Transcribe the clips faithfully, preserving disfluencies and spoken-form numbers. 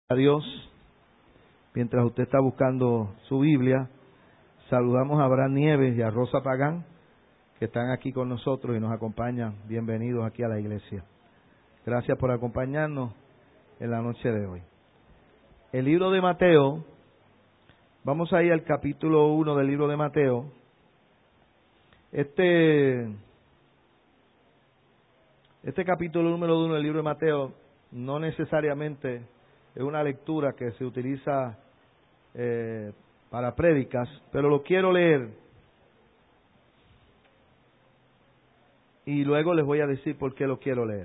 A Dios, mientras usted está buscando su Biblia, saludamos a Abraham Nieves y a Rosa Pagán, que están aquí con nosotros y nos acompañan. Bienvenidos aquí a la iglesia. Gracias por acompañarnos en la noche de hoy. El libro de Mateo, vamos a ir al capítulo uno del libro de Mateo. Este, este capítulo número uno del libro de Mateo no necesariamente es una lectura que se utiliza eh, para prédicas, pero lo quiero leer y luego les voy a decir por qué lo quiero leer.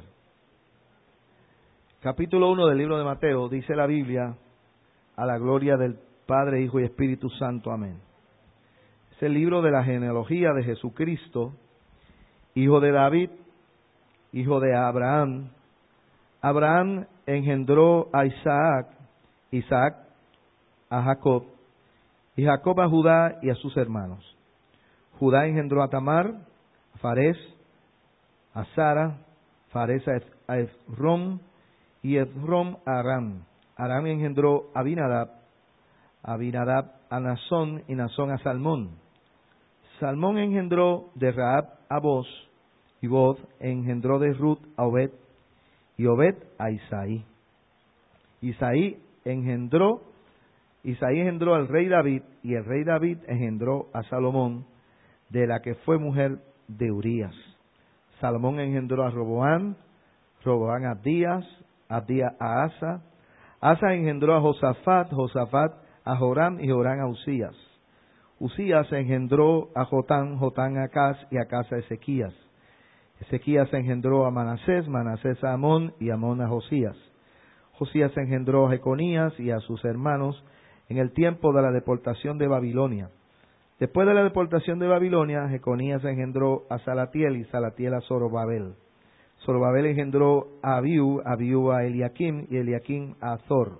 Capítulo uno del libro de Mateo, dice la Biblia, a la gloria del Padre, Hijo y Espíritu Santo, amén. Es el libro de la genealogía de Jesucristo, hijo de David, hijo de Abraham. Abraham engendró a Isaac, Isaac a Jacob, y Jacob a Judá y a sus hermanos. Judá engendró a Tamar, a Farés, a Sara, Farés a Esrom, y Esrom a Aram. Aram engendró a Abinadab, Abinadab a Nazón, y Nazón a Salmón. Salmón engendró de Rahab a Boz, y Boz engendró de Ruth a Obed, y Obed a Isaí. Isaí engendró, Isaí engendró al rey David, y el rey David engendró a Salomón, de la que fue mujer de Urías. Salomón engendró a Roboán, Roboán a Abdías, Abdías a Asa, Asa engendró a Josafat, Josafat a Joram, y Joram a Usías. Usías engendró a Jotán, Jotán a Acaz, y Acaz a Ezequías. Ezequías engendró a Manasés, Manasés a Amón, y Amón a Josías. Josías engendró a Jeconías y a sus hermanos en el tiempo de la deportación de Babilonia. Después de la deportación de Babilonia, Jeconías engendró a Salatiel, y Salatiel a Zorobabel. Zorobabel engendró a Abiú, Abiú a Eliakim, y Eliakim a Azor.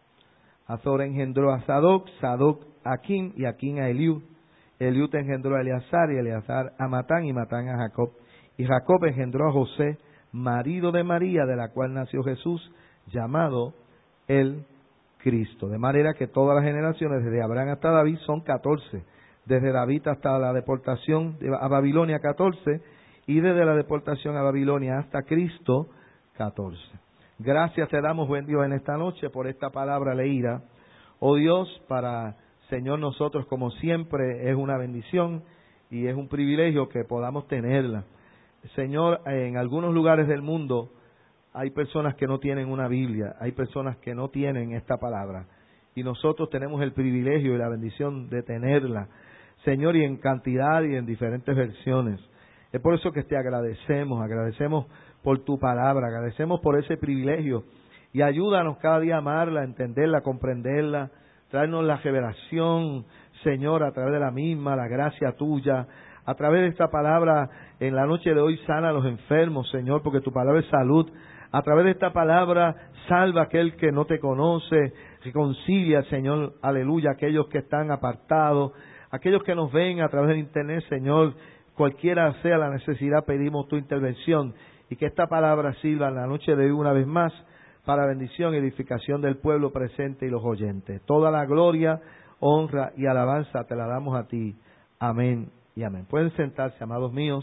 Azor engendró a Sadoc, Sadoc a Akim, y Akim a Eliú. Eliú engendró a Eleazar, y Eleazar a Matán, y Matán a Jacob. Y Jacob engendró a José, marido de María, de la cual nació Jesús, llamado el Cristo. De manera que todas las generaciones, desde Abraham hasta David, son catorce. Desde David hasta la deportación a Babilonia, catorce. Y desde la deportación a Babilonia hasta Cristo, catorce. Gracias te damos, buen Dios, en esta noche por esta palabra leída. Oh Dios, para Señor nosotros, como siempre, es una bendición y es un privilegio que podamos tenerla. Señor, en algunos lugares del mundo hay personas que no tienen una Biblia, hay personas que no tienen esta palabra. Y nosotros tenemos el privilegio y la bendición de tenerla, Señor, y en cantidad y en diferentes versiones. Es por eso que te agradecemos, agradecemos por tu palabra, agradecemos por ese privilegio. Y ayúdanos cada día a amarla, a entenderla, a comprenderla, traernos la revelación, Señor, a través de la misma, la gracia tuya. A través de esta palabra, en la noche de hoy, sana a los enfermos, Señor, porque tu palabra es salud. A través de esta palabra, salva a aquel que no te conoce, reconcilia, Señor, aleluya, a aquellos que están apartados, aquellos que nos ven a través del internet, Señor, cualquiera sea la necesidad, pedimos tu intervención y que esta palabra sirva en la noche de hoy una vez más para bendición y edificación del pueblo presente y los oyentes. Toda la gloria, honra y alabanza te la damos a ti. Amén y amén. Pueden sentarse, amados míos.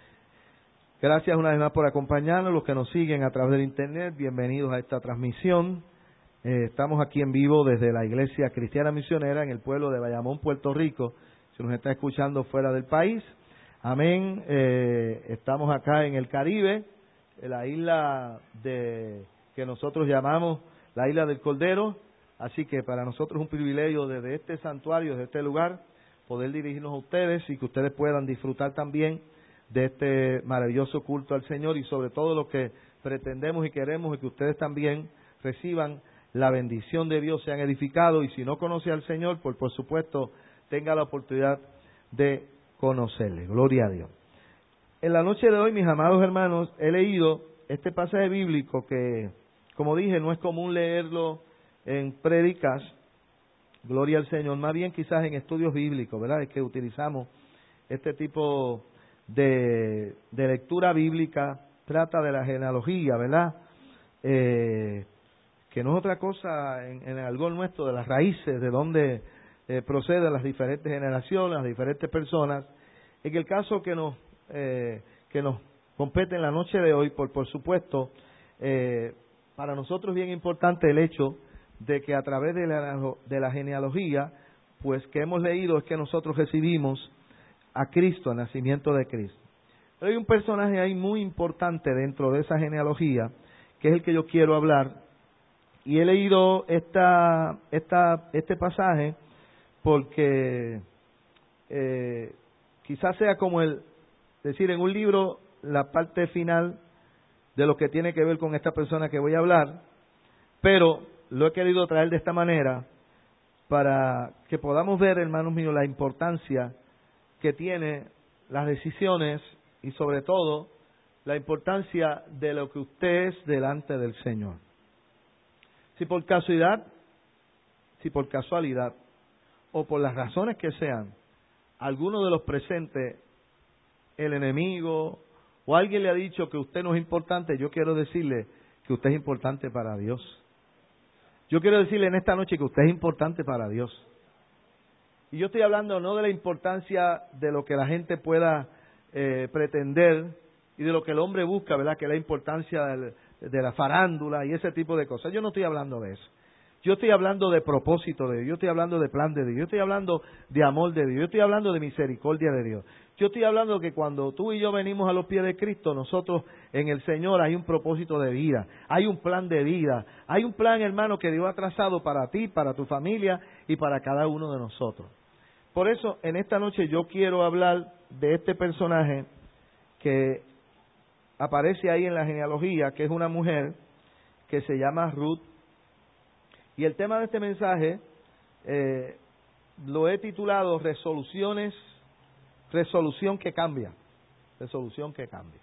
Gracias una vez más por acompañarnos, los que nos siguen a través del internet. Bienvenidos a esta transmisión. Eh, estamos aquí en vivo desde la Iglesia Cristiana Misionera en el pueblo de Bayamón, Puerto Rico. Si nos está escuchando fuera del país, amén. Eh, estamos acá en el Caribe, en la isla de que nosotros llamamos la Isla del Cordero. Así que para nosotros es un privilegio desde este santuario, desde este lugar, poder dirigirnos a ustedes y que ustedes puedan disfrutar también de este maravilloso culto al Señor, y sobre todo lo que pretendemos y queremos es que ustedes también reciban la bendición de Dios, sean edificados, y si no conoce al Señor, pues por supuesto tenga la oportunidad de conocerle. Gloria a Dios. En la noche de hoy, mis amados hermanos, he leído este pasaje bíblico que, como dije, no es común leerlo en prédicas, gloria al Señor, más bien quizás en estudios bíblicos, ¿verdad? Es que utilizamos este tipo de, de lectura bíblica, trata de la genealogía, ¿verdad? Eh, que no es otra cosa en, en el argot nuestro, de las raíces, de donde eh, proceden las diferentes generaciones, las diferentes personas. En el caso que nos, eh, que nos compete en la noche de hoy, por, por supuesto, eh, para nosotros es bien importante el hecho de que a través de la, de la genealogía, pues que hemos leído, es que nosotros recibimos a Cristo, el nacimiento de Cristo. Pero hay un personaje ahí muy importante dentro de esa genealogía, que es el que yo quiero hablar, y he leído esta, esta, este pasaje porque eh, quizás sea como el, decir, en un libro, la parte final de lo que tiene que ver con esta persona que voy a hablar, pero lo he querido traer de esta manera para que podamos ver, hermanos míos, la importancia que tiene las decisiones y sobre todo la importancia de lo que usted es delante del Señor. Si por casualidad, si por casualidad o por las razones que sean, alguno de los presentes, el enemigo o alguien le ha dicho que usted no es importante, yo quiero decirle que usted es importante para Dios. Yo quiero decirle en esta noche que usted es importante para Dios. Y yo estoy hablando no de la importancia de lo que la gente pueda eh, pretender y de lo que el hombre busca, ¿verdad? Que es la importancia del, de la farándula y ese tipo de cosas. Yo no estoy hablando de eso. Yo estoy hablando de propósito de Dios, yo estoy hablando de plan de Dios, yo estoy hablando de amor de Dios, yo estoy hablando de misericordia de Dios. Yo estoy hablando que cuando tú y yo venimos a los pies de Cristo, nosotros en el Señor hay un propósito de vida, hay un plan de vida, hay un plan, hermano, que Dios ha trazado para ti, para tu familia y para cada uno de nosotros. Por eso, en esta noche yo quiero hablar de este personaje que aparece ahí en la genealogía, que es una mujer que se llama Ruth. Y el tema de este mensaje eh, lo he titulado Resoluciones, resolución que cambia, resolución que cambia.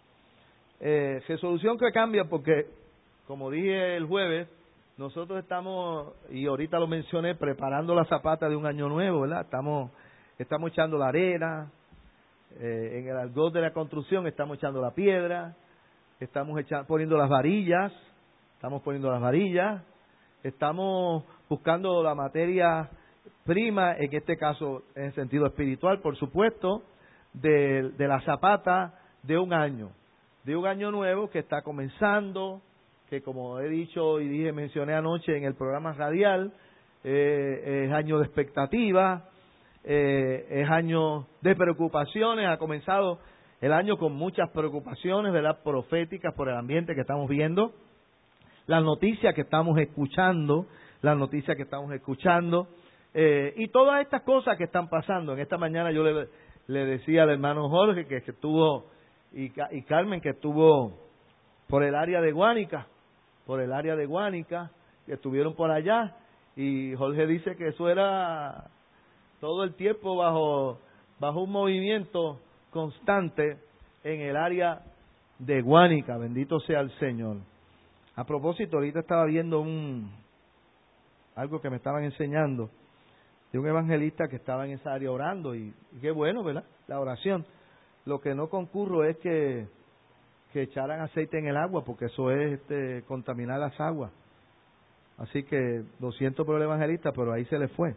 Eh, resolución que cambia porque, como dije el jueves, nosotros estamos, y ahorita lo mencioné, preparando la zapata de un año nuevo, ¿verdad? Estamos, estamos echando la arena, eh, en el argot de la construcción estamos echando la piedra, estamos echando, poniendo las varillas, estamos poniendo las varillas, estamos buscando la materia prima, en este caso en el sentido espiritual, por supuesto, de, de la zapata de un año, de un año nuevo que está comenzando, que como he dicho y dije, mencioné anoche en el programa radial, eh, es año de expectativa, eh, es año de preocupaciones, ha comenzado el año con muchas preocupaciones, ¿verdad?, proféticas por el ambiente que estamos viendo, las noticias que estamos escuchando, las noticias que estamos escuchando, eh, y todas estas cosas que están pasando. En esta mañana yo le, le decía al hermano Jorge que, que estuvo, y, y Carmen que estuvo por el área de Guánica, por el área de Guánica, que estuvieron por allá, y Jorge dice que eso era todo el tiempo bajo, bajo un movimiento constante en el área de Guánica, bendito sea el Señor. A propósito, ahorita estaba viendo un algo que me estaban enseñando de un evangelista que estaba en esa área orando y, y qué bueno, ¿verdad? La oración. Lo que no concurro es que, que echaran aceite en el agua, porque eso es este, contaminar las aguas. Así que lo siento por el evangelista, pero ahí se le fue.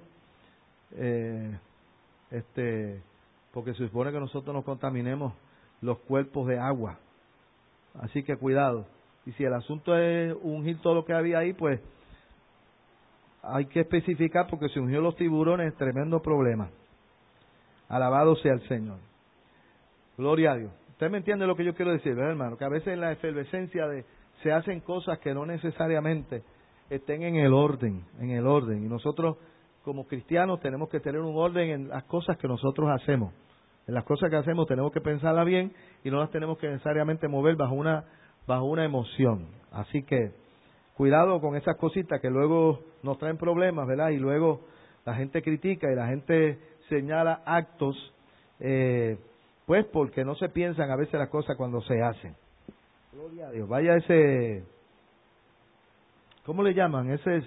Eh, este, porque se supone que nosotros nos contaminemos los cuerpos de agua. Así que cuidado. Y si el asunto es ungir todo lo que había ahí, pues hay que especificar, porque si ungió los tiburones es tremendo problema. Alabado sea el Señor. Gloria a Dios. Usted me entiende lo que yo quiero decir, ¿verdad, hermano? Que a veces en la efervescencia de se hacen cosas que no necesariamente estén en el orden, en el orden. Y nosotros como cristianos tenemos que tener un orden en las cosas que nosotros hacemos. En las cosas que hacemos tenemos que pensarlas bien y no las tenemos que necesariamente mover bajo una bajo una emoción. Así que cuidado con esas cositas que luego nos traen problemas, ¿verdad? Y luego la gente critica y la gente señala actos, eh, pues porque no se piensan a veces las cosas cuando se hacen. Gloria a Dios. Vaya ese, ¿cómo le llaman? Ese,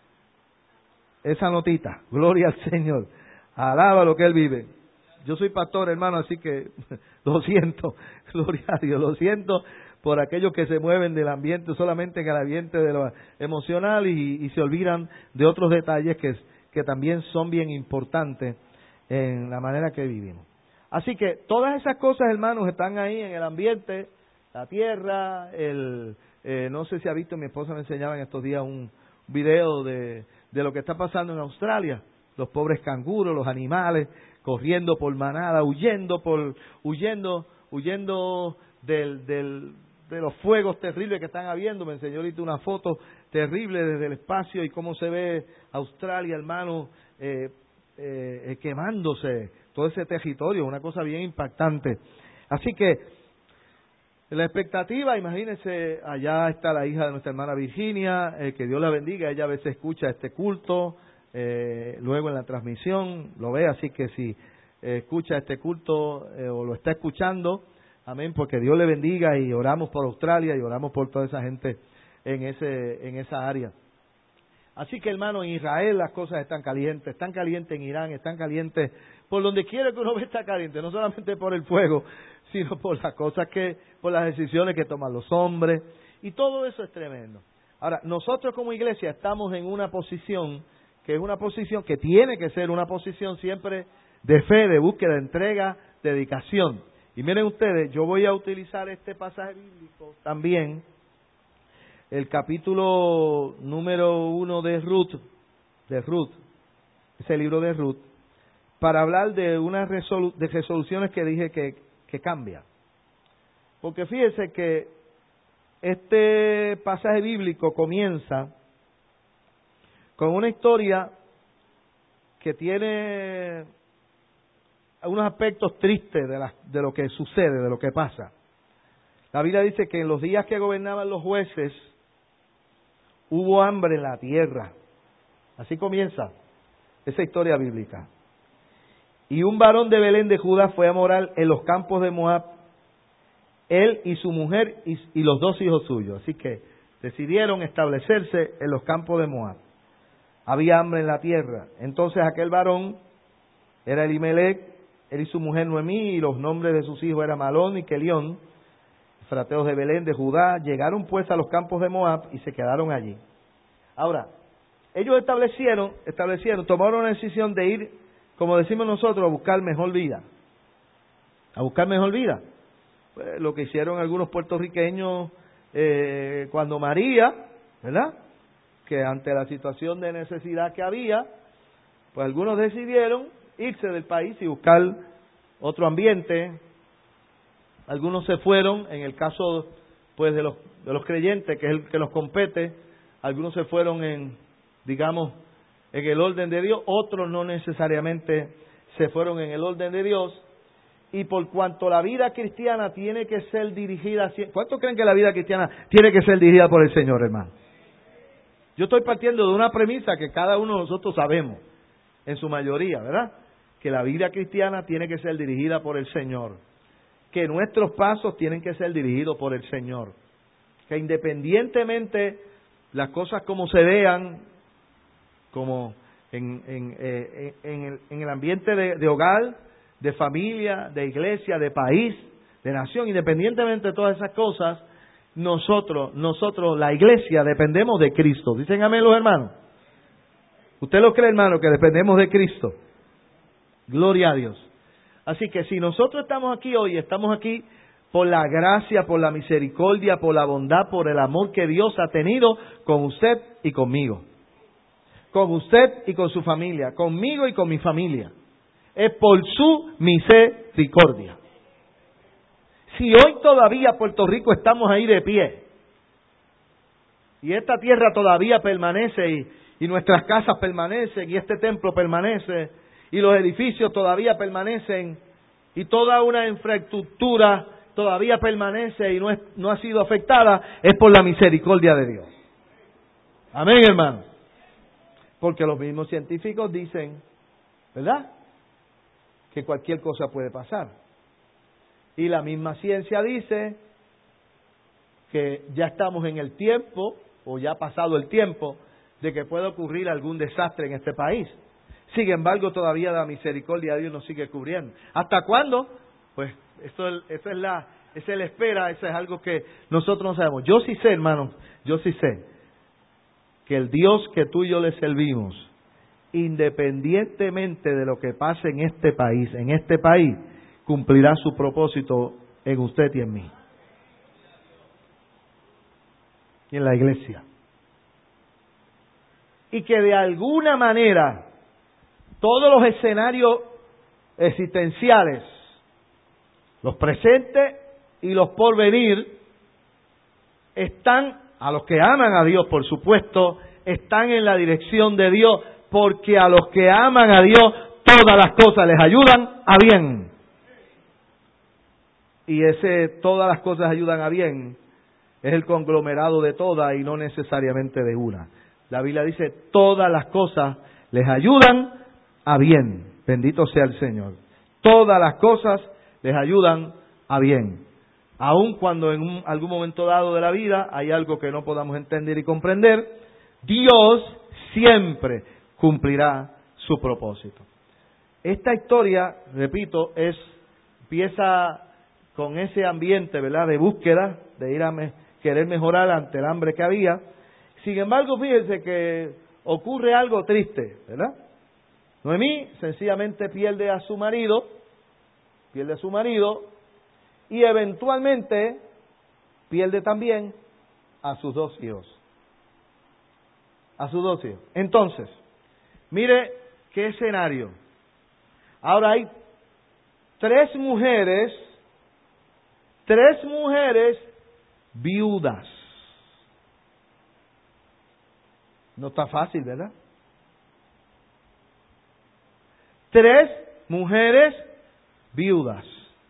esa notita. Gloria al Señor. Alaba lo que Él vive. Yo soy pastor, hermano, así que lo siento. Gloria a Dios. Lo siento por aquellos que se mueven del ambiente, solamente en el ambiente de lo emocional y, y se olvidan de otros detalles que, que también son bien importantes en la manera que vivimos. Así que todas esas cosas, hermanos, están ahí en el ambiente, la tierra, el eh, no sé si ha visto, mi esposa me enseñaba en estos días un video de, de lo que está pasando en Australia, los pobres canguros, los animales corriendo por manada, huyendo por huyendo huyendo del, del, de los fuegos terribles que están habiendo. Me enseñó ahorita una foto terrible desde el espacio y cómo se ve Australia, hermano, eh, eh, quemándose todo ese territorio, una cosa bien impactante. Así que la expectativa, imagínense, allá está la hija de nuestra hermana Virginia, eh, que Dios la bendiga, ella a veces escucha este culto, eh, luego en la transmisión lo ve, así que si eh, escucha este culto eh, o lo está escuchando, amén, porque Dios le bendiga y oramos por Australia y oramos por toda esa gente en ese en esa área. Así que, hermano, en Israel las cosas están calientes, están calientes en Irán, están calientes por donde quiera que uno ve está caliente, no solamente por el fuego, sino por las cosas que, por las decisiones que toman los hombres, y todo eso es tremendo. Ahora, nosotros como iglesia estamos en una posición, que es una posición que tiene que ser una posición siempre de fe, de búsqueda, de entrega, de dedicación. Y miren ustedes, yo voy a utilizar este pasaje bíblico también, el capítulo número uno de Ruth, de Ruth, ese libro de Ruth, para hablar de unas resolu- de resoluciones que dije que, que cambia. Porque fíjese que este pasaje bíblico comienza con una historia que tiene unos aspectos tristes de, la, de lo que sucede, de lo que pasa. La Biblia dice que en los días que gobernaban los jueces, hubo hambre en la tierra. Así comienza esa historia bíblica. Y un varón de Belén de Judá fue a morar en los campos de Moab, él y su mujer y, y los dos hijos suyos. Así que decidieron establecerse en los campos de Moab. Había hambre en la tierra. Entonces aquel varón era Elimelech, él y su mujer Noemí, y los nombres de sus hijos eran Malón y Kelión, frateos de Belén de Judá. Llegaron pues a los campos de Moab y se quedaron allí. Ahora, ellos establecieron, establecieron, tomaron una decisión de ir, como decimos nosotros, a buscar mejor vida. A buscar mejor vida. Pues, lo que hicieron algunos puertorriqueños eh, cuando María, ¿verdad?, que ante la situación de necesidad que había, pues algunos decidieron irse del país y buscar otro ambiente. Algunos se fueron, en el caso pues de los de los creyentes, que es el que nos compete, algunos se fueron en, digamos, en el orden de Dios, otros no necesariamente se fueron en el orden de Dios. Y por cuanto la vida cristiana tiene que ser dirigida, ¿cuántos creen que la vida cristiana tiene que ser dirigida por el Señor, hermano? Yo estoy partiendo de una premisa que cada uno de nosotros sabemos, en su mayoría, ¿verdad? Que la vida cristiana tiene que ser dirigida por el Señor, que nuestros pasos tienen que ser dirigidos por el Señor, que independientemente las cosas como se vean, como en, en, eh, en, el, en el ambiente de, de hogar, de familia, de iglesia, de país, de nación, independientemente de todas esas cosas, nosotros, nosotros, la iglesia, dependemos de Cristo. ¿Dicen amén los hermanos? ¿Usted lo cree, hermano, que dependemos de Cristo? Gloria a Dios. Así que si nosotros estamos aquí hoy, estamos aquí por la gracia, por la misericordia, por la bondad, por el amor que Dios ha tenido con usted y conmigo. Con usted y con su familia, conmigo y con mi familia. Es por su misericordia. Si hoy todavía Puerto Rico estamos ahí de pie, y esta tierra todavía permanece, y, y nuestras casas permanecen, y este templo permanece, y los edificios todavía permanecen, y toda una infraestructura todavía permanece y no, es, no ha sido afectada, es por la misericordia de Dios. Amén, hermano. Porque los mismos científicos dicen, ¿verdad?, que cualquier cosa puede pasar. Y la misma ciencia dice que ya estamos en el tiempo, o ya ha pasado el tiempo, de que pueda ocurrir algún desastre en este país. Sin embargo, todavía la misericordia de Dios nos sigue cubriendo. ¿Hasta cuándo? Pues esto es, esto es la, Esa es la espera, eso es algo que nosotros no sabemos. Yo sí sé, hermano, yo sí sé que el Dios que tú y yo le servimos, independientemente de lo que pase en este país, en este país, cumplirá su propósito en usted y en mí. Y en la iglesia. Y que de alguna manera todos los escenarios existenciales, los presentes y los por venir, están, a los que aman a Dios, por supuesto, están en la dirección de Dios, porque a los que aman a Dios, todas las cosas les ayudan a bien. Y ese todas las cosas ayudan a bien es el conglomerado de todas y no necesariamente de una. La Biblia dice, todas las cosas les ayudan a bien. Bendito sea el Señor. Todas las cosas les ayudan a bien. Aun cuando en un, algún momento dado de la vida hay algo que no podamos entender y comprender, Dios siempre cumplirá su propósito. Esta historia, repito, es empieza con ese ambiente, ¿verdad?, de búsqueda, de ir a me, querer mejorar ante el hambre que había. Sin embargo, fíjense que ocurre algo triste, ¿verdad? Noemí sencillamente pierde a su marido, pierde a su marido, y eventualmente pierde también a sus dos hijos. A sus dos hijos. Entonces, mire qué escenario. Ahora hay tres mujeres, tres mujeres viudas. No está fácil, ¿verdad? Tres mujeres viudas.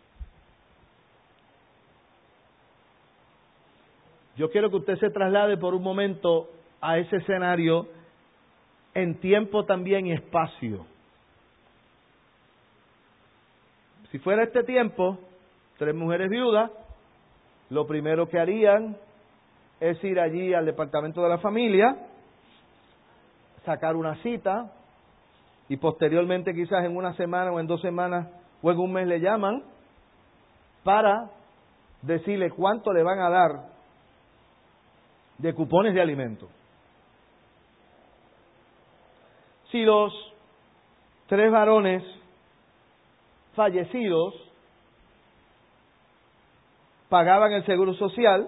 Yo quiero que usted se traslade por un momento a ese escenario en tiempo también y espacio. Si fuera este tiempo, tres mujeres viudas, lo primero que harían es ir allí al departamento de la familia, sacar una cita y posteriormente quizás en una semana o en dos semanas o en un mes le llaman para decirle cuánto le van a dar de cupones de alimento. Si los tres varones fallecidos pagaban el seguro social,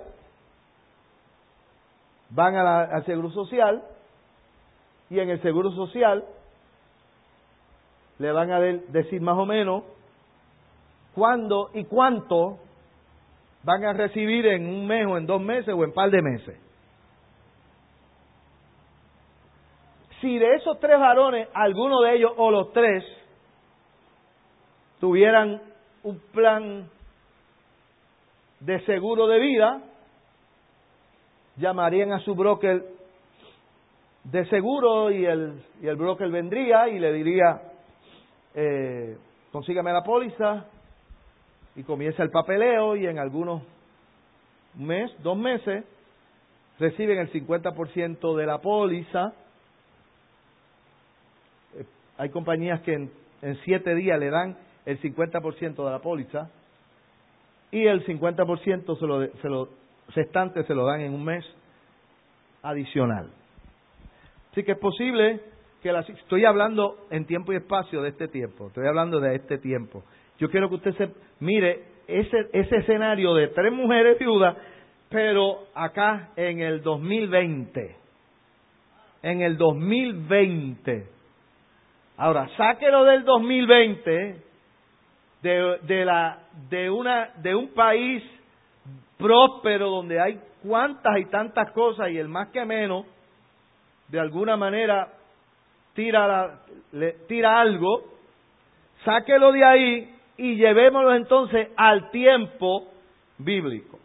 van a la, al seguro social y en el seguro social le van a de, decir más o menos cuándo y cuánto van a recibir en un mes o en dos meses o en un par de meses. Si de esos tres varones, alguno de ellos o los tres tuvieran un plan de seguro de vida, llamarían a su broker de seguro y el, y el broker vendría y le diría, eh, consígame la póliza, y comienza el papeleo y en algunos mes, dos meses, reciben el cincuenta por ciento de la póliza. Eh, hay compañías que en, en siete días le dan el cincuenta por ciento de la póliza y el cincuenta por ciento se lo, se lo restante se lo dan en un mes adicional. Así que es posible que las, estoy hablando en tiempo y espacio de este tiempo, estoy hablando de este tiempo. Yo quiero que usted se mire ese, ese escenario de tres mujeres viudas, pero acá en el dos mil veinte. En el dos mil veinte. Ahora, sáquelo del dos mil veinte, de, de, la, de, una, de un país próspero donde hay cuantas y tantas cosas y el más que menos, de alguna manera, tira, la, le, tira algo, sáquelo de ahí y llevémoslo entonces al tiempo bíblico.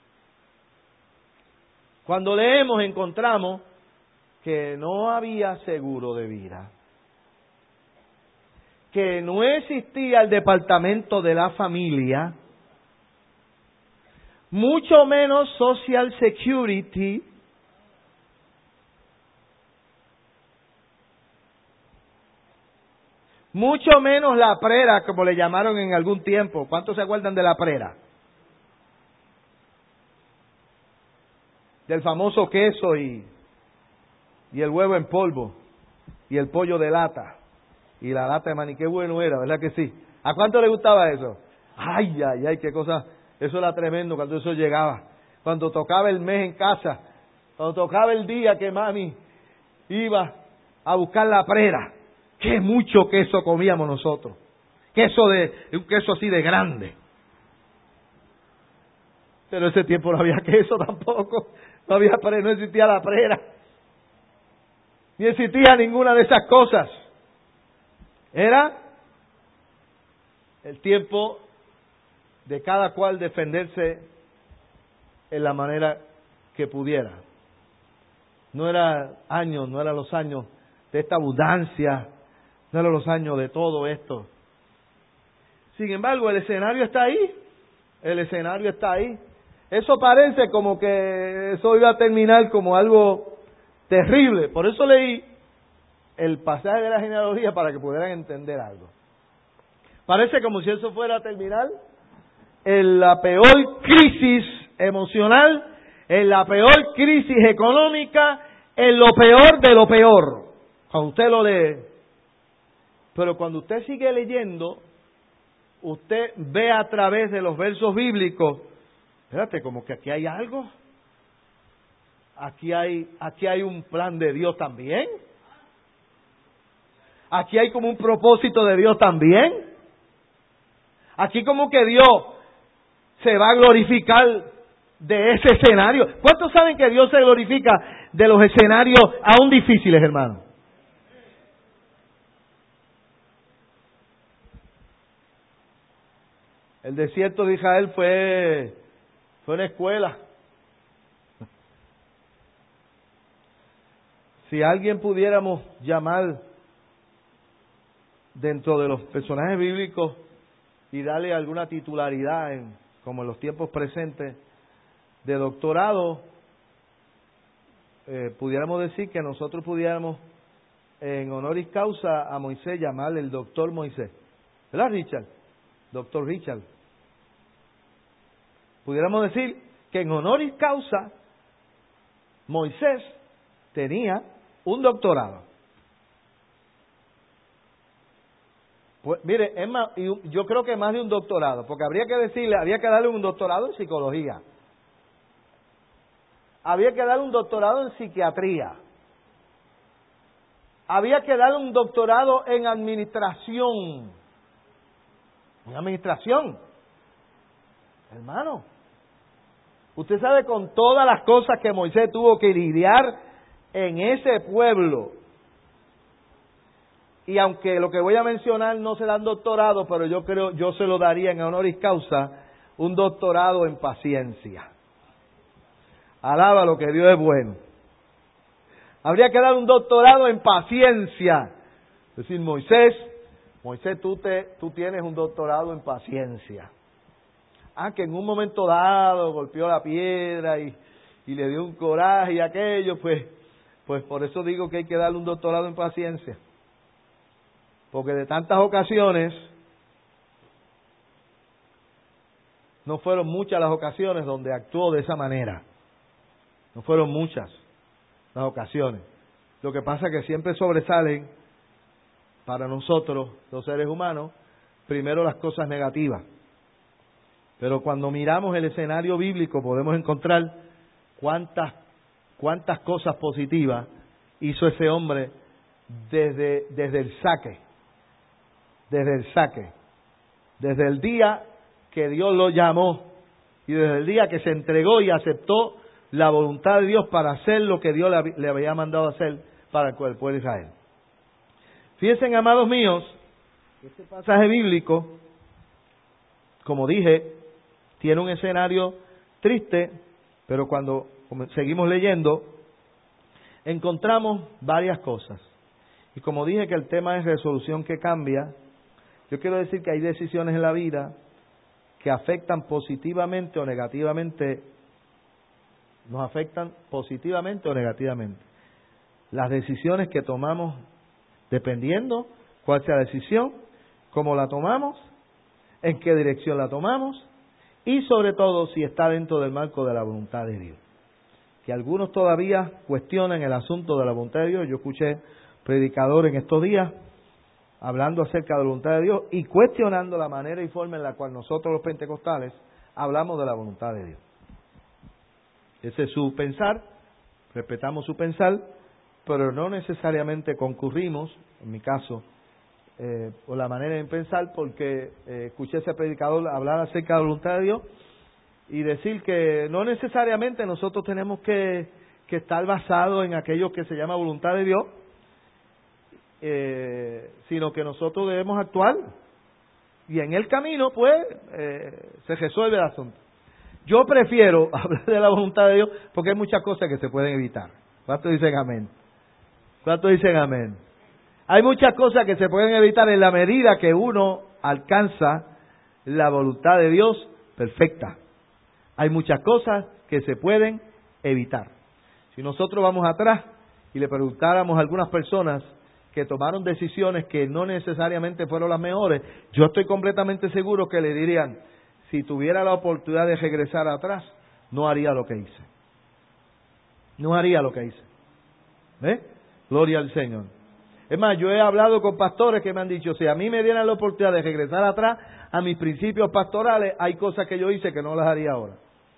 Cuando leemos encontramos que no había seguro de vida, que no existía el departamento de la familia, mucho menos Social Security, mucho menos la prera, como le llamaron en algún tiempo. ¿Cuántos se acuerdan de la prera? del famoso queso y, y el huevo en polvo y el pollo de lata y la lata de maní. Qué bueno era, ¿verdad que sí? ¿A cuánto le gustaba eso? Ay, ay, ay, qué cosa. Eso era tremendo cuando eso llegaba. Cuando tocaba el mes en casa, cuando tocaba el día que mami iba a buscar la prera. Qué mucho queso comíamos nosotros. Queso de, un queso así de grande. Pero ese tiempo no había queso tampoco. No había prera, no existía la prera. Ni existía ninguna de esas cosas. Era el tiempo de cada cual defenderse en la manera que pudiera. No eran años, no eran los años de esta abundancia, no eran los años de todo esto. Sin embargo, el escenario está ahí, el escenario está ahí. Eso parece como que eso iba a terminar como algo terrible. Por eso leí el pasaje de la genealogía para que pudieran entender algo. Parece como si eso fuera a terminar en la peor crisis emocional, en la peor crisis económica, en lo peor de lo peor, cuando usted lo lee. Pero cuando usted sigue leyendo, usted ve a través de los versos bíblicos, espérate, como que aquí hay algo, aquí hay, aquí hay un plan de Dios también, aquí hay como un propósito de Dios también, aquí como que Dios se va a glorificar de ese escenario. ¿Cuántos saben que Dios se glorifica de los escenarios aún difíciles, hermano? El desierto de Israel fue, fue una escuela. Si alguien pudiéramos llamar dentro de los personajes bíblicos y darle alguna titularidad, en, como en los tiempos presentes, de doctorado, eh, pudiéramos decir que nosotros pudiéramos en honoris causa a Moisés llamarle el doctor Moisés. ¿Verdad, Richard? Doctor Richard. Pudiéramos decir que en honoris causa Moisés tenía un doctorado. Pues mire, es más, yo creo que más de un doctorado, porque habría que decirle, había que darle un doctorado en psicología. Había que darle un doctorado en psiquiatría. Había que darle un doctorado en administración. En administración. Hermano, usted sabe con todas las cosas que Moisés tuvo que lidiar en ese pueblo. Y aunque lo que voy a mencionar no se dan doctorado, pero yo creo, yo se lo daría en honoris causa, un doctorado en paciencia. Alaba lo que Dios es bueno. Habría que dar un doctorado en paciencia. Es decir, Moisés, Moisés, tú, te, tú tienes un doctorado en paciencia. Ah, que en un momento dado golpeó la piedra y, y le dio un coraje y aquello, pues, pues por eso digo que hay que darle un doctorado en paciencia. Porque de tantas ocasiones, no fueron muchas las ocasiones donde actuó de esa manera. No fueron muchas las ocasiones. Lo que pasa es que siempre sobresalen para nosotros, los seres humanos, primero las cosas negativas. Pero cuando miramos el escenario bíblico podemos encontrar cuántas, cuántas cosas positivas hizo ese hombre desde, desde el saque. Desde el saque. Desde el día que Dios lo llamó y desde el día que se entregó y aceptó la voluntad de Dios para hacer lo que Dios le había mandado hacer para el pueblo de Israel. Fíjense, amados míos, este pasaje bíblico, como dije, tiene un escenario triste, pero cuando seguimos leyendo, encontramos varias cosas. Y como dije que el tema es resolución que cambia, yo quiero decir que hay decisiones en la vida que afectan positivamente o negativamente, nos afectan positivamente o negativamente. Las decisiones que tomamos, dependiendo cuál sea la decisión, cómo la tomamos, en qué dirección la tomamos y sobre todo si está dentro del marco de la voluntad de Dios. que algunos todavía cuestionan el asunto de la voluntad de Dios. Yo escuché predicadores en estos días hablando acerca de la voluntad de Dios y cuestionando la manera y forma en la cual nosotros los pentecostales hablamos de la voluntad de Dios. Ese es su pensar, respetamos su pensar, pero no necesariamente concurrimos, en mi caso, eh, por la manera de pensar, porque eh, escuché a ese predicador hablar acerca de la voluntad de Dios y decir que no necesariamente nosotros tenemos que, que estar basados en aquello que se llama voluntad de Dios, eh, sino que nosotros debemos actuar y en el camino pues eh, se resuelve el asunto. Yo prefiero hablar de la voluntad de Dios porque hay muchas cosas que se pueden evitar. ¿Cuántos dicen amén? ¿Cuántos dicen amén? Hay muchas cosas que se pueden evitar en la medida que uno alcanza la voluntad de Dios perfecta. Hay muchas cosas que se pueden evitar. Si nosotros vamos atrás y le preguntáramos a algunas personas que tomaron decisiones que no necesariamente fueron las mejores, yo estoy completamente seguro que le dirían, si tuviera la oportunidad de regresar atrás, no haría lo que hice. No haría lo que hice. ¿Ve? Gloria al Señor. Es más, yo he hablado con pastores que me han dicho, si a mí me dieran la oportunidad de regresar atrás a mis principios pastorales, hay cosas que yo hice que no las haría ahora.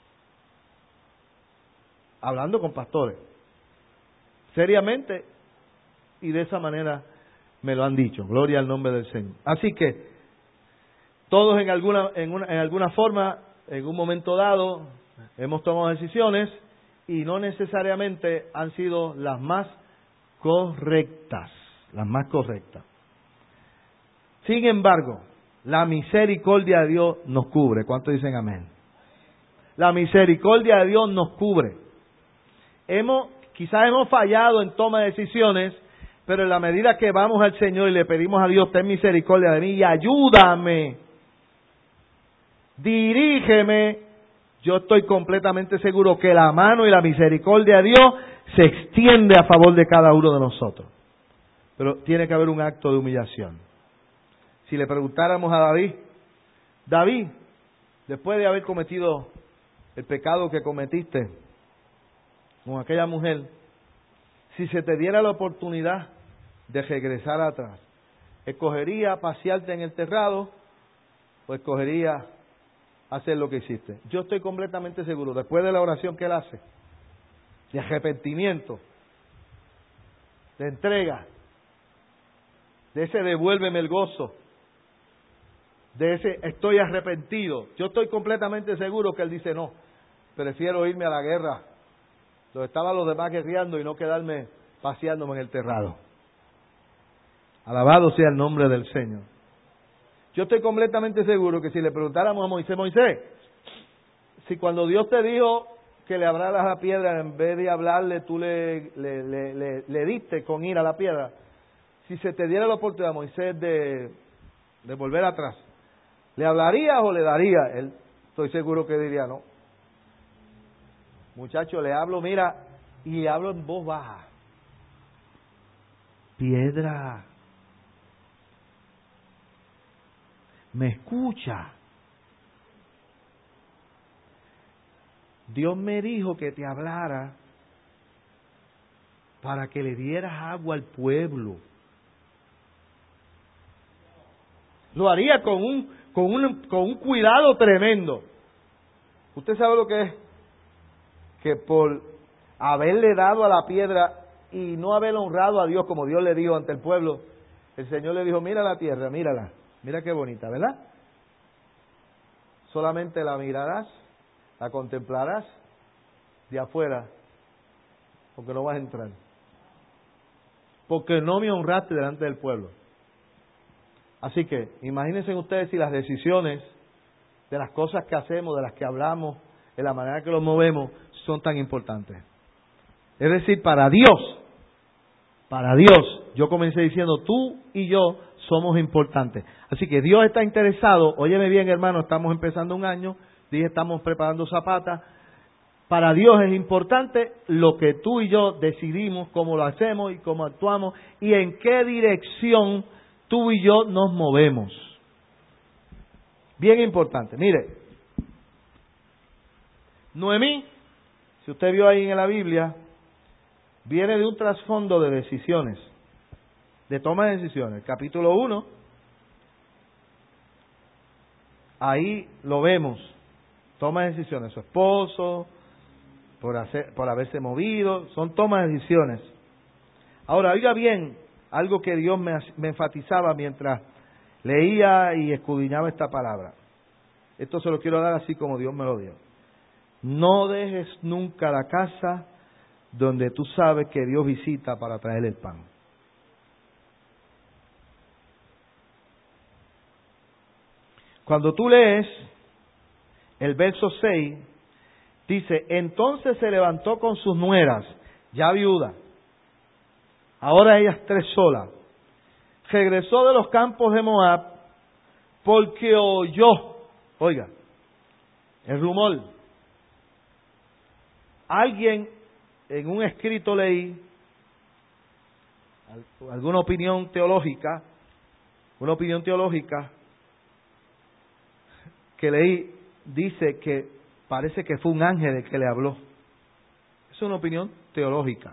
Hablando con pastores. Seriamente, y de esa manera me lo han dicho. Gloria al nombre del Señor. Así que, todos en alguna, en una, en alguna forma, en un momento dado, hemos tomado decisiones y no necesariamente han sido las más correctas. Las más correctas. Sin embargo, la misericordia de Dios nos cubre. ¿Cuántos dicen amén? La misericordia de Dios nos cubre. Hemos, quizás hemos fallado en toma de decisiones, pero en la medida que vamos al Señor y le pedimos a Dios, ten misericordia de mí y ayúdame, dirígeme, yo estoy completamente seguro que la mano y la misericordia de Dios se extiende a favor de cada uno de nosotros. Pero tiene que haber un acto de humillación. Si le preguntáramos a David, David, después de haber cometido el pecado que cometiste con aquella mujer, si se te diera la oportunidad de regresar atrás, ¿escogería pasearte en el terrado o escogería hacer lo que hiciste? Yo estoy completamente seguro, después de la oración que él hace, de arrepentimiento, de entrega, de ese devuélveme el gozo, de ese estoy arrepentido, yo estoy completamente seguro que él dice no, prefiero irme a la guerra, donde estaban los demás guerreando y no quedarme paseándome en el terrado. Alabado sea el nombre del Señor. Yo estoy completamente seguro que si le preguntáramos a Moisés, Moisés, si cuando Dios te dijo que le hablaras a la piedra, en vez de hablarle, tú le, le, le, le, le diste con ira a la piedra, si se te diera la oportunidad, Moisés, de, de volver atrás, ¿le hablarías o le darías? Él, estoy seguro que diría no. Muchacho, le hablo, mira, y le hablo en voz baja. Piedra, me escucha. Dios me dijo que te hablara para que le dieras agua al pueblo. Lo haría con un, con un, con un cuidado tremendo. Usted sabe lo que es que por haberle dado a la piedra y no haber honrado a Dios como Dios le dijo ante el pueblo, el Señor le dijo, mira la tierra, mírala, mira qué bonita, ¿verdad? Solamente la mirarás, la contemplarás de afuera, porque no vas a entrar. Porque no me honraste delante del pueblo. Así que, imagínense ustedes si las decisiones de las cosas que hacemos, de las que hablamos, de la manera que los movemos, son tan importantes. Es decir, para Dios, para Dios, yo comencé diciendo, tú y yo somos importantes. Así que Dios está interesado, óyeme bien hermano, estamos empezando un año, dije estamos preparando zapatas, para Dios es importante lo que tú y yo decidimos, cómo lo hacemos y cómo actuamos y en qué dirección tú y yo nos movemos. Bien importante. Mire, Noemí, si usted vio ahí en la Biblia, viene de un trasfondo de decisiones, de toma de decisiones. Capítulo uno, ahí lo vemos, toma de decisiones. Su esposo, por, hacer, por haberse movido, son tomas de decisiones. Ahora, oiga bien, algo que Dios me, me enfatizaba mientras leía y escudriñaba esta palabra. Esto se lo quiero dar así como Dios me lo dio. No dejes nunca la casa donde tú sabes que Dios visita para traer el pan. Cuando tú lees el verso seis, dice, entonces se levantó con sus nueras, ya viuda, ahora ellas tres solas, regresó de los campos de Moab porque oyó, oiga, el rumor. Alguien en un escrito leí, alguna opinión teológica, una opinión teológica que leí, dice que parece que fue un ángel el que le habló. Es una opinión teológica.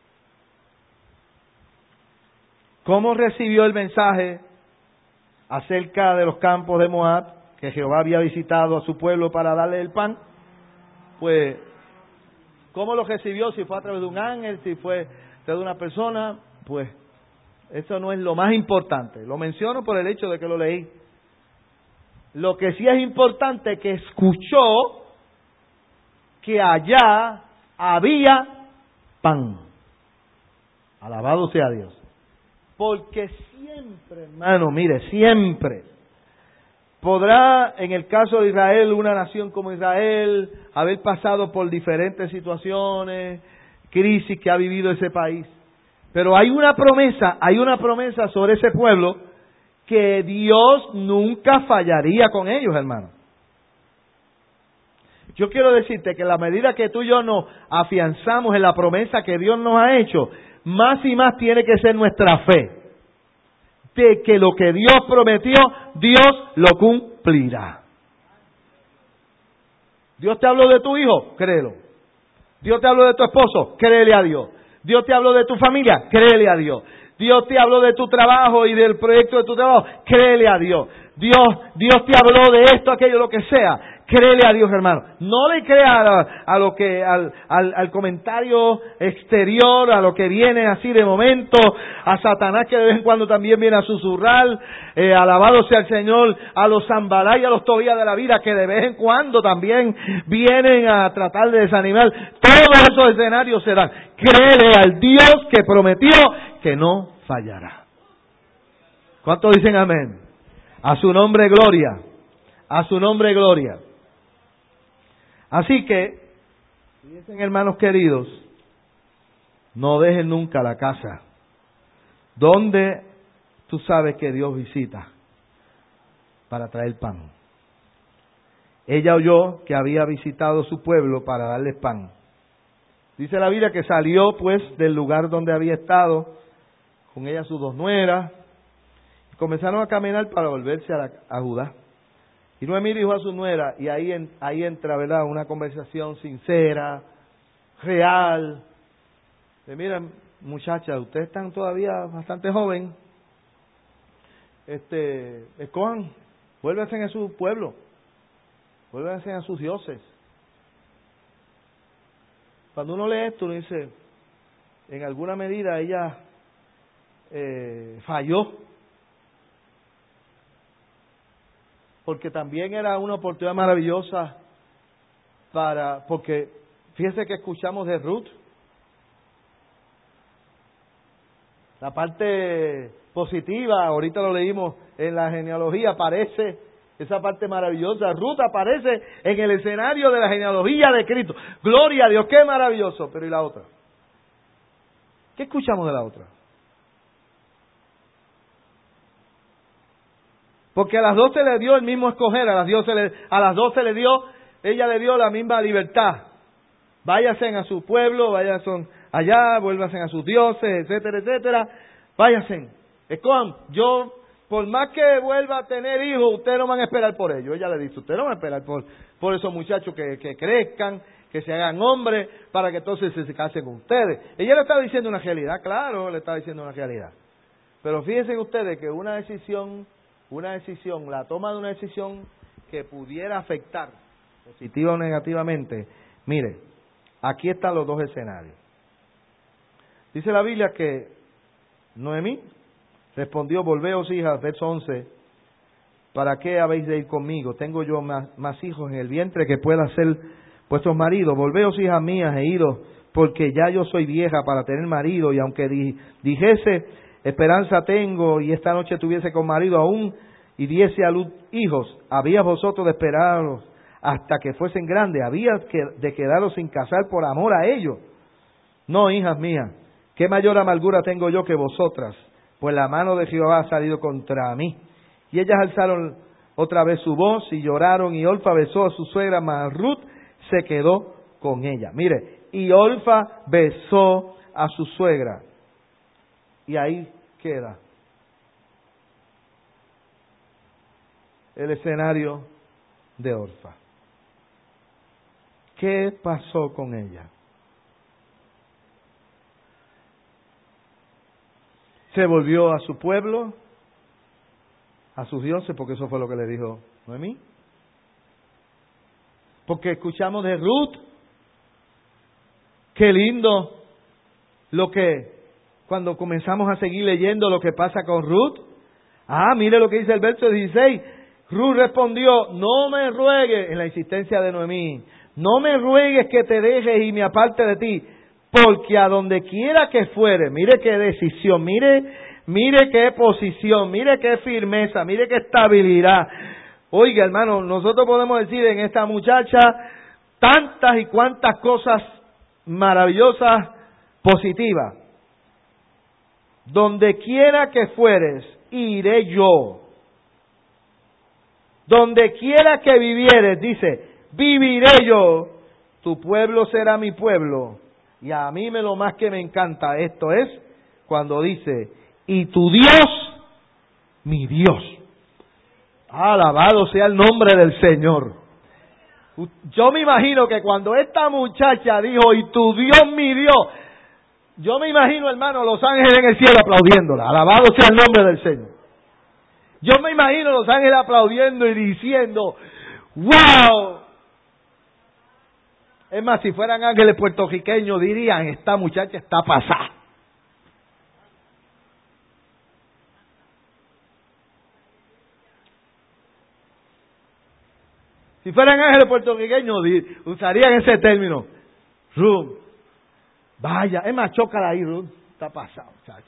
¿Cómo recibió el mensaje acerca de los campos de Moab, que Jehová había visitado a su pueblo para darle el pan? Pues, ¿cómo lo recibió? Si fue a través de un ángel, si fue a través de una persona, pues eso no es lo más importante. Lo menciono por el hecho de que lo leí. Lo que sí es importante es que escuchó que allá había pan. Alabado sea Dios. Porque siempre, hermano, mire, siempre podrá, en el caso de Israel, una nación como Israel, haber pasado por diferentes situaciones, crisis que ha vivido ese país. Pero hay una promesa, hay una promesa sobre ese pueblo que Dios nunca fallaría con ellos, hermano. Yo quiero decirte que en la medida que tú y yo nos afianzamos en la promesa que Dios nos ha hecho, más y más tiene que ser nuestra fe de que lo que Dios prometió, Dios lo cumplirá. Dios te habló de tu hijo, créelo. Dios te habló de tu esposo, créele a Dios. Dios te habló de tu familia, créele a Dios. Dios te habló de tu trabajo y del proyecto de tu trabajo, créele a Dios. Dios, Dios te habló de esto, aquello, lo que sea, créele a Dios, hermano. No le crea a, a lo que, al, al, al comentario exterior, a lo que viene así de momento, a Satanás que de vez en cuando también viene a susurrar, eh, alabado sea el Señor, a los Zambalá y a los Tobías de la vida que de vez en cuando también vienen a tratar de desanimar. Todos esos escenarios se dan. Créele al Dios que prometió que no fallará. ¿Cuántos dicen amén? A su nombre gloria, a su nombre gloria. Así que, fíjense, hermanos queridos, no dejen nunca la casa donde tú sabes que Dios visita para traer pan. Ella oyó que había visitado su pueblo para darles pan. Dice la Biblia que salió pues del lugar donde había estado con ella sus dos nueras. Comenzaron a caminar para volverse a, la, a Judá. Y Noemí dijo a su nuera, y ahí, en, ahí entra, ¿verdad?, una conversación sincera, real. De, miren, muchachas, ustedes están todavía bastante joven. Este, escojan, vuélvanse a su pueblo, vuélvanse a sus dioses. Cuando uno lee esto, uno dice, en alguna medida ella eh, falló. Porque también era una oportunidad maravillosa para, porque fíjese que escuchamos de Ruth, la parte positiva, ahorita lo leímos en la genealogía, aparece esa parte maravillosa. Ruth aparece en el escenario de la genealogía de Cristo. Gloria a Dios, qué maravilloso. Pero ¿y la otra? ¿Qué escuchamos de la otra? Porque a las dos se le dio el mismo escoger, a las, Dios se le, a las dos se le dio, ella le dio la misma libertad. Váyanse a su pueblo, váyanse allá, vuélvanse a sus dioses, etcétera, etcétera. Váyanse, escojan. Yo, por más que vuelva a tener hijos, ustedes no van a esperar por ellos. Ella le dice, ustedes no van a esperar por, por esos muchachos que, que crezcan, que se hagan hombres, para que entonces se casen con ustedes. Ella le estaba diciendo una realidad, claro, le estaba diciendo una realidad. Pero fíjense ustedes que una decisión, una decisión, la toma de una decisión que pudiera afectar, positiva o negativamente, mire, aquí están los dos escenarios. Dice la Biblia que Noemí respondió, volveos hijas, verso once, ¿para qué habéis de ir conmigo? Tengo yo más, más hijos en el vientre que pueda ser vuestros maridos. Volveos hijas mías e idos, porque ya yo soy vieja para tener marido, y aunque di, dijese, esperanza tengo, y esta noche tuviese con marido aún, y diese a luz hijos, habías vosotros de esperaros hasta que fuesen grandes, habías que, de quedaros sin casar por amor a ellos. No, hijas mías, qué mayor amargura tengo yo que vosotras, pues la mano de Jehová ha salido contra mí. Y ellas alzaron otra vez su voz y lloraron, y Orfa besó a su suegra, mas Ruth se quedó con ella. Mire, y Orfa besó a su suegra. Y ahí queda el escenario de Orfa. ¿Qué pasó con ella? Se volvió a su pueblo, a sus dioses, porque eso fue lo que le dijo Noemí. Porque escuchamos de Ruth, qué lindo lo que, cuando comenzamos a seguir leyendo lo que pasa con Ruth. Ah, mire lo que dice el verso dieciséis. Ruth respondió, no me ruegues, en la insistencia de Noemí, no me ruegues que te dejes y me aparte de ti, porque a donde quiera que fuere, mire qué decisión, mire, mire qué posición, mire qué firmeza, mire qué estabilidad. Oiga, hermano, nosotros podemos decir en esta muchacha tantas y cuantas cosas maravillosas, positivas. Donde quiera que fueres, iré yo. Donde quiera que vivieres, dice, viviré yo. Tu pueblo será mi pueblo. Y a mí me lo más que me encanta esto es cuando dice, y tu Dios, mi Dios. Alabado sea el nombre del Señor. Yo me imagino que cuando esta muchacha dijo, y tu Dios, mi Dios, yo me imagino, hermano, los ángeles en el cielo aplaudiéndola. Alabado sea el nombre del Señor. Yo me imagino los ángeles aplaudiendo y diciendo, ¡wow! Es más, si fueran ángeles puertorriqueños dirían, esta muchacha está pasada. Si fueran ángeles puertorriqueños usarían ese término. Ruth, vaya, es más, chócala ahí, Ruth, está pasado, muchacha.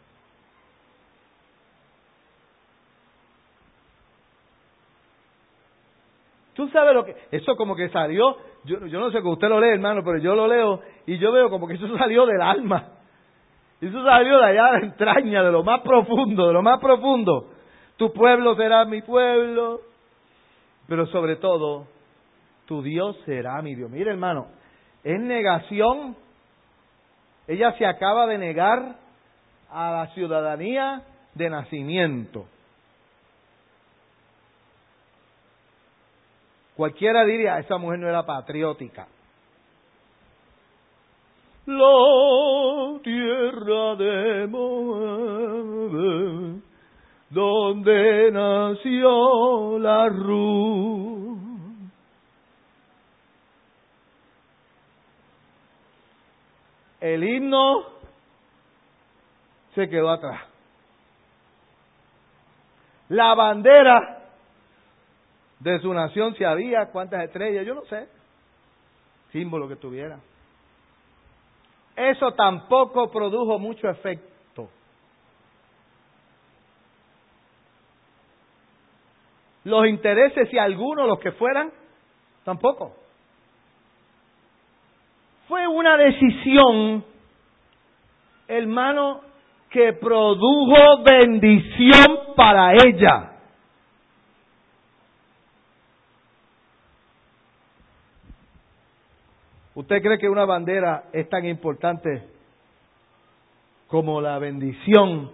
Tú sabes lo que, eso como que salió, yo, yo no sé que usted lo lee, hermano, pero yo lo leo y yo veo como que eso salió del alma. Eso salió de allá de la entraña, de lo más profundo, de lo más profundo. Tu pueblo será mi pueblo, pero sobre todo, tu Dios será mi Dios. Mire, hermano, es negación. Ella se acaba de negar a la ciudadanía de nacimiento. Cualquiera diría, esa mujer no era patriótica. La tierra de Moab, donde nació la Ruth. El himno se quedó atrás. La bandera de su nación, si había cuántas estrellas, yo no sé, símbolo que tuviera. Eso tampoco produjo mucho efecto. Los intereses, si algunos, los que fueran, tampoco. Fue una decisión, hermano, que produjo bendición para ella. ¿Usted cree que una bandera es tan importante como la bendición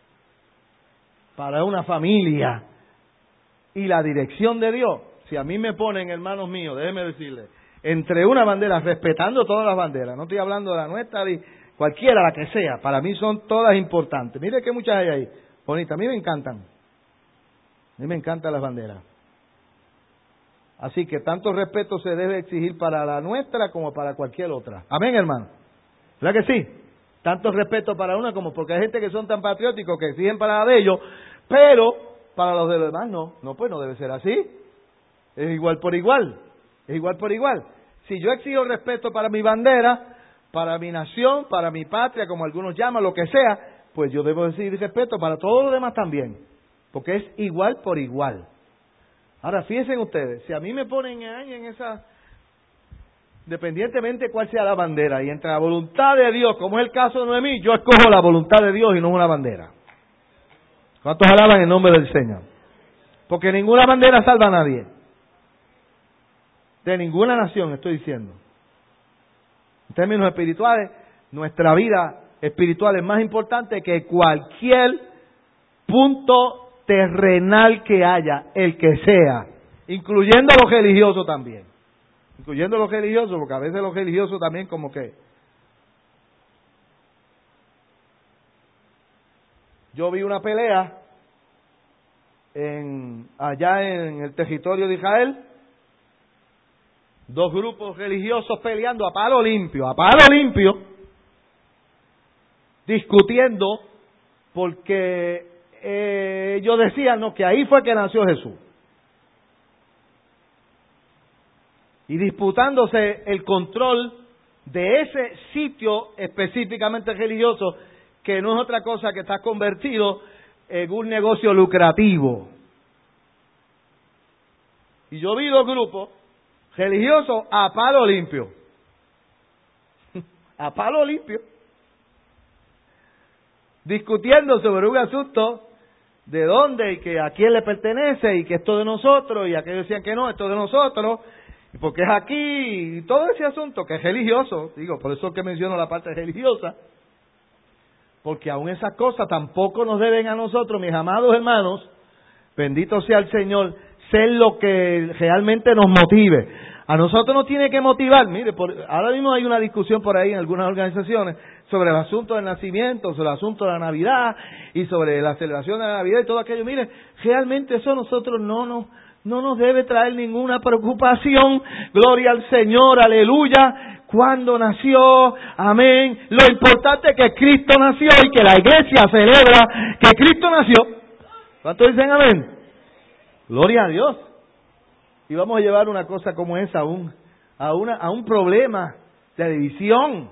para una familia y la dirección de Dios? Si a mí me ponen, hermanos míos, déjenme decirles, entre una bandera, respetando todas las banderas. No estoy hablando de la nuestra, de cualquiera, la que sea. Para mí son todas importantes. Mire que muchas hay ahí. Bonitas, a mí me encantan. A mí me encantan las banderas. Así que tanto respeto se debe exigir para la nuestra como para cualquier otra. Amén, hermano. ¿Verdad que sí? Tanto respeto para una como porque hay gente que son tan patrióticos que exigen para la de ellos, pero para los de los demás no. No, pues no debe ser así. Es igual por igual. Es igual por igual. Si yo exijo respeto para mi bandera, para mi nación, para mi patria, como algunos llaman, lo que sea, pues yo debo exigir respeto para todos los demás también. Porque es igual por igual. Ahora, fíjense ustedes, si a mí me ponen ahí en esa, independientemente cuál sea la bandera, y entre la voluntad de Dios, como es el caso de Noemí, yo escojo la voluntad de Dios y no una bandera. ¿Cuántos alaban en nombre del Señor? Porque ninguna bandera salva a nadie. De ninguna nación, estoy diciendo. En términos espirituales, nuestra vida espiritual es más importante que cualquier punto terrenal que haya, el que sea, incluyendo los religiosos también. Incluyendo los religiosos, porque a veces los religiosos también como que... Yo vi una pelea en, allá en el territorio de Israel, dos grupos religiosos peleando a palo limpio, a palo limpio, discutiendo porque eh, ellos decían no, que ahí fue que nació Jesús. Y disputándose el control de ese sitio específicamente religioso, que no es otra cosa que está convertido en un negocio lucrativo. Y yo vi dos grupos religiosos a palo limpio. A palo limpio. Discutiendo sobre un asunto de dónde y que a quién le pertenece y que esto de nosotros, y aquellos decían que no, esto de nosotros, y porque es aquí, y todo ese asunto que es religioso, digo, por eso es que menciono la parte religiosa, porque aún esas cosas tampoco nos deben a nosotros, mis amados hermanos, bendito sea el Señor, ser lo que realmente nos motive. A nosotros nos tiene que motivar, mire, por, ahora mismo hay una discusión por ahí en algunas organizaciones sobre el asunto del nacimiento, sobre el asunto de la Navidad y sobre la celebración de la Navidad y todo aquello. Mire, realmente eso a nosotros no nos, no nos debe traer ninguna preocupación. Gloria al Señor, aleluya. Cuando nació, amén. Lo importante es que Cristo nació y que la iglesia celebra que Cristo nació. ¿Cuántos dicen amén? Gloria a Dios. Y vamos a llevar una cosa como esa a un, a una, a un problema de división.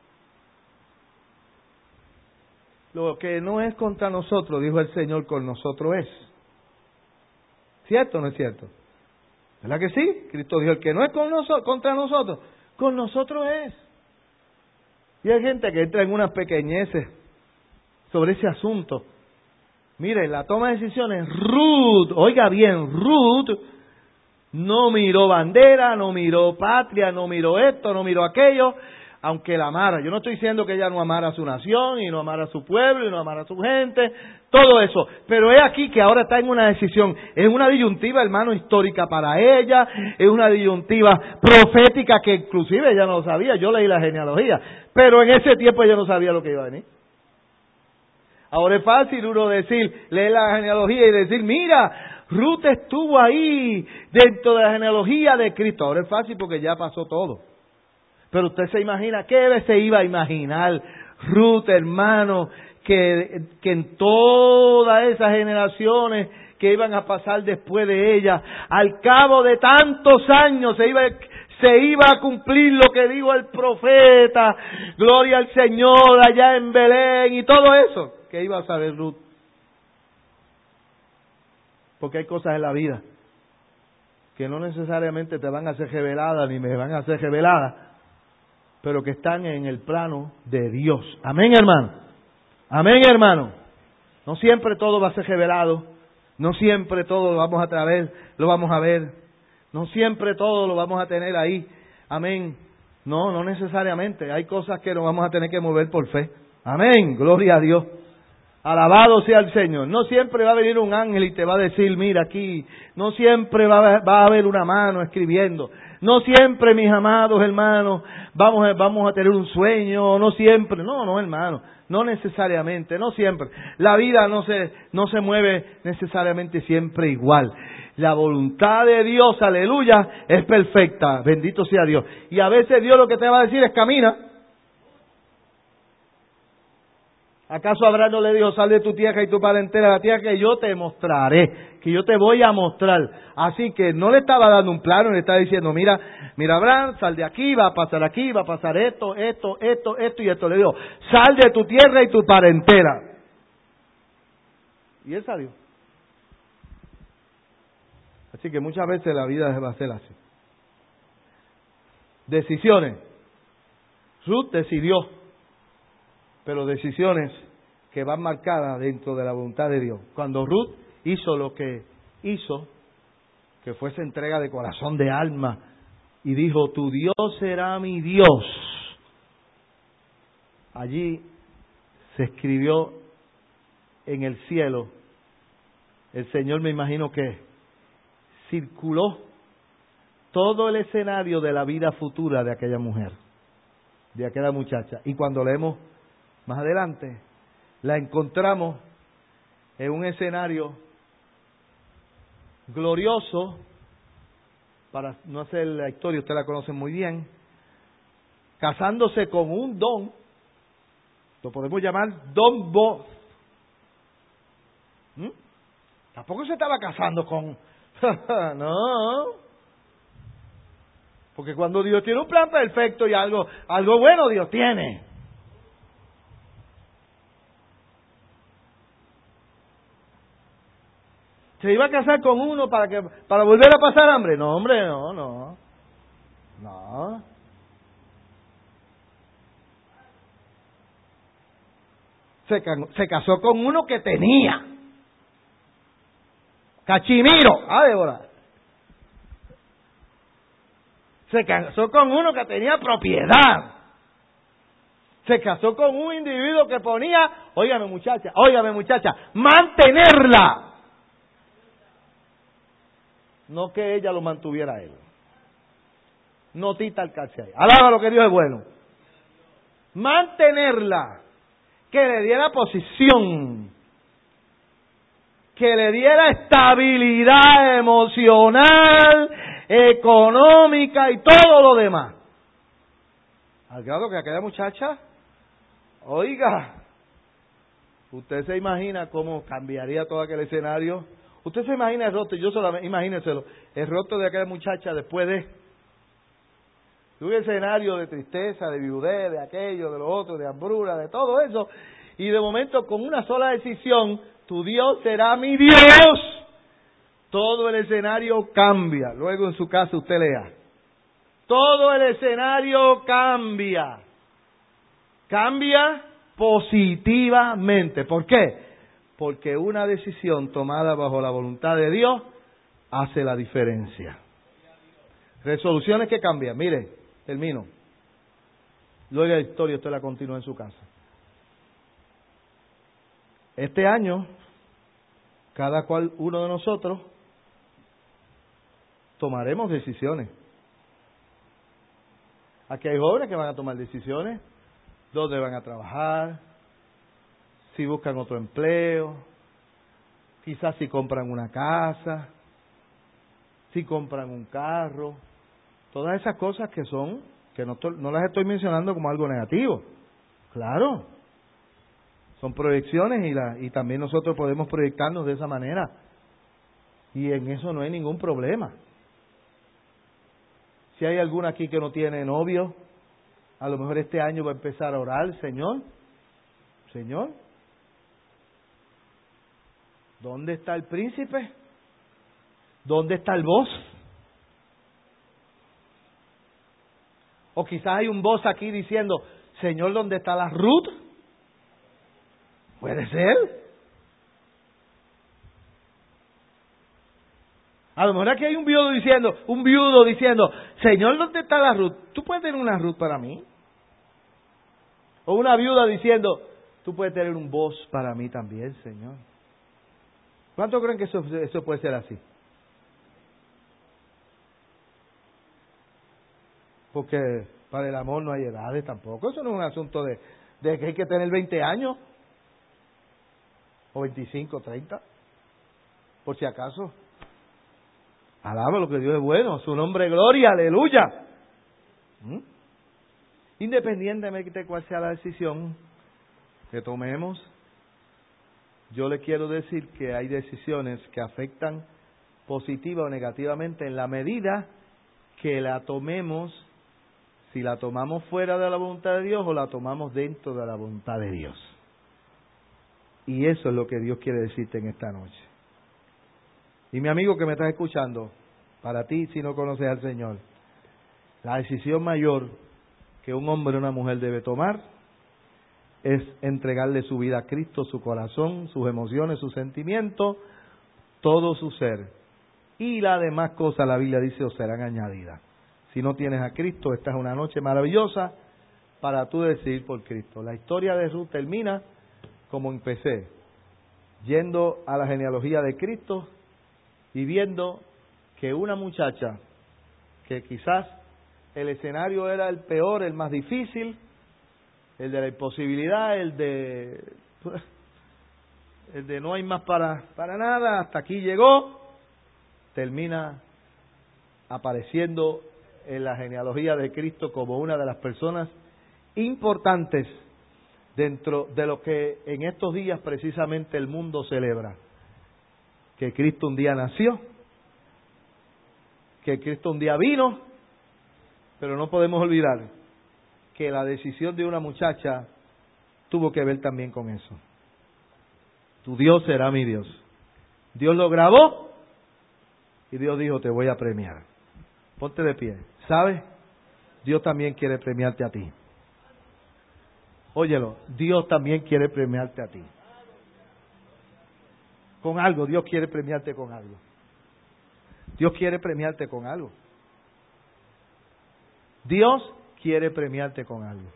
Lo que no es contra nosotros, dijo el Señor, con nosotros es. ¿Cierto o no es cierto? ¿Verdad que sí? Cristo dijo, el que no es con nosotros, contra nosotros, con nosotros es. Y hay gente que entra en unas pequeñeces sobre ese asunto. Mire, la toma de decisiones, Ruth, oiga bien, Ruth no miró bandera, no miró patria, no miró esto, no miró aquello, aunque la amara. Yo no estoy diciendo que ella no amara a su nación, y no amara a su pueblo, y no amara a su gente, todo eso. Pero es aquí que ahora está en una decisión. Es una disyuntiva, hermano, histórica para ella, es una disyuntiva profética que inclusive ella no lo sabía. Yo leí la genealogía, pero en ese tiempo ella no sabía lo que iba a venir. Ahora es fácil uno decir, leer la genealogía y decir, mira, Ruth estuvo ahí dentro de la genealogía de Cristo. Ahora es fácil porque ya pasó todo. Pero usted se imagina, ¿qué se iba a imaginar Ruth, hermano, que, que en todas esas generaciones que iban a pasar después de ella, al cabo de tantos años se iba, se iba a cumplir lo que dijo el profeta, gloria al Señor allá en Belén y todo eso? ¿Qué iba a saber Ruth? Porque hay cosas en la vida que no necesariamente te van a ser reveladas ni me van a ser reveladas, pero que están en el plano de Dios. Amén, hermano. Amén, hermano. No siempre todo va a ser revelado. No siempre todo lo vamos a traer, lo vamos a ver. No siempre todo lo vamos a tener ahí. Amén. No, no necesariamente. Hay cosas que nos vamos a tener que mover por fe. Amén. Gloria a Dios. Alabado sea el Señor. No siempre va a venir un ángel y te va a decir, mira aquí. No siempre va a, va a haber una mano escribiendo. No siempre, mis amados hermanos, vamos a, vamos a tener un sueño. No siempre. No, no, hermano. No necesariamente. No siempre. La vida no se, no se mueve necesariamente siempre igual. La voluntad de Dios, aleluya, es perfecta. Bendito sea Dios. Y a veces Dios lo que te va a decir es camina. ¿Acaso Abraham no le dijo, sal de tu tierra y tu parentela, la tierra que yo te mostraré, que yo te voy a mostrar? Así que no le estaba dando un plano, le estaba diciendo, mira, mira Abraham, sal de aquí, va a pasar aquí, va a pasar esto, esto, esto, esto y esto. Le dijo, sal de tu tierra y tu parentela. Y él salió. Así que muchas veces la vida va a ser así. Decisiones. Ruth decidió, pero decisiones que van marcadas dentro de la voluntad de Dios. Cuando Ruth hizo lo que hizo, que fue esa entrega de corazón, de alma, y dijo, tu Dios será mi Dios. Allí se escribió en el cielo, el Señor, me imagino que circuló todo el escenario de la vida futura de aquella mujer, de aquella muchacha. Y cuando leemos más adelante, la encontramos en un escenario glorioso. Para no hacer la historia, usted la conoce muy bien, casándose con un don, lo podemos llamar Don Boaz. ¿Mm? Tampoco se estaba casando con... no, porque cuando Dios tiene un plan perfecto y algo, algo bueno Dios tiene. ¿Se iba a casar con uno para que para volver a pasar hambre? No, hombre, no, no. No. Se, se casó con uno que tenía. Cachimiro. Ah, Débora. Se casó con uno que tenía propiedad. Se casó con un individuo que ponía, óigame muchacha, óigame muchacha, mantenerla. No que ella lo mantuviera a él. Notita al calce ahí. Alaba lo que Dios es bueno. Mantenerla. Que le diera posición. Que le diera estabilidad emocional, económica y todo lo demás. Al grado que aquella muchacha, oiga, usted se imagina cómo cambiaría todo aquel escenario. Usted se imagina el rostro, yo solamente, imagínenselo, el rostro de aquella muchacha después de, de un escenario de tristeza, de viudez, de aquello, de lo otro, de hambruna, de todo eso, y de momento con una sola decisión, tu Dios será mi Dios, todo el escenario cambia. Luego en su casa usted lea, todo el escenario cambia, cambia positivamente. ¿Por qué? Porque una decisión tomada bajo la voluntad de Dios hace la diferencia. Resoluciones que cambian. Mire, termino. Luego la historia usted la continúa en su casa. Este año, cada cual uno de nosotros tomaremos decisiones. Aquí hay jóvenes que van a tomar decisiones. ¿Dónde van a trabajar? Si buscan otro empleo, quizás si compran una casa, si compran un carro, todas esas cosas que son, que no, no las estoy mencionando como algo negativo, claro, son proyecciones y, la, y también nosotros podemos proyectarnos de esa manera, y en eso no hay ningún problema. Si hay alguna aquí que no tiene novio, a lo mejor este año va a empezar a orar, Señor, Señor, ¿dónde está el príncipe? ¿Dónde está el boss? O quizás hay un boss aquí diciendo, Señor, ¿dónde está la Ruth? Puede ser. A lo mejor aquí hay un viudo diciendo, un viudo diciendo, Señor, ¿dónde está la Ruth? ¿Tú puedes tener una Ruth para mí? O una viuda diciendo, tú puedes tener un voz para mí también, Señor. ¿Cuántos creen que eso, eso puede ser así? Porque para el amor no hay edades tampoco. Eso no es un asunto de, de que hay que tener veinte años. O veinticinco, treinta. Por si acaso. Alaba lo que Dios es bueno. Su nombre es gloria. Aleluya. ¿Mm? Independientemente de cuál sea la decisión que tomemos, yo le quiero decir que hay decisiones que afectan positiva o negativamente en la medida que la tomemos, si la tomamos fuera de la voluntad de Dios o la tomamos dentro de la voluntad de Dios. Y eso es lo que Dios quiere decirte en esta noche. Y mi amigo que me estás escuchando, para ti si no conoces al Señor, la decisión mayor que un hombre o una mujer debe tomar es entregarle su vida a Cristo, su corazón, sus emociones, sus sentimientos, todo su ser. Y las demás cosas, la Biblia dice, os serán añadidas. Si no tienes a Cristo, esta es una noche maravillosa para tú decidir por Cristo. La historia de Ruth termina como empecé, yendo a la genealogía de Cristo y viendo que una muchacha, que quizás el escenario era el peor, el más difícil, el de la imposibilidad, el de el de no hay más para, para nada, hasta aquí llegó, termina apareciendo en la genealogía de Cristo como una de las personas importantes dentro de lo que en estos días precisamente el mundo celebra. Que Cristo un día nació, que Cristo un día vino, pero no podemos olvidar que la decisión de una muchacha tuvo que ver también con eso. Tu Dios será mi Dios. Dios lo grabó y Dios dijo, te voy a premiar. Ponte de pie. ¿Sabes? Dios también quiere premiarte a ti. Óyelo, Dios también quiere premiarte a ti. Con algo, Dios quiere premiarte con algo. Dios quiere premiarte con algo. Dios quiere premiarte con algo.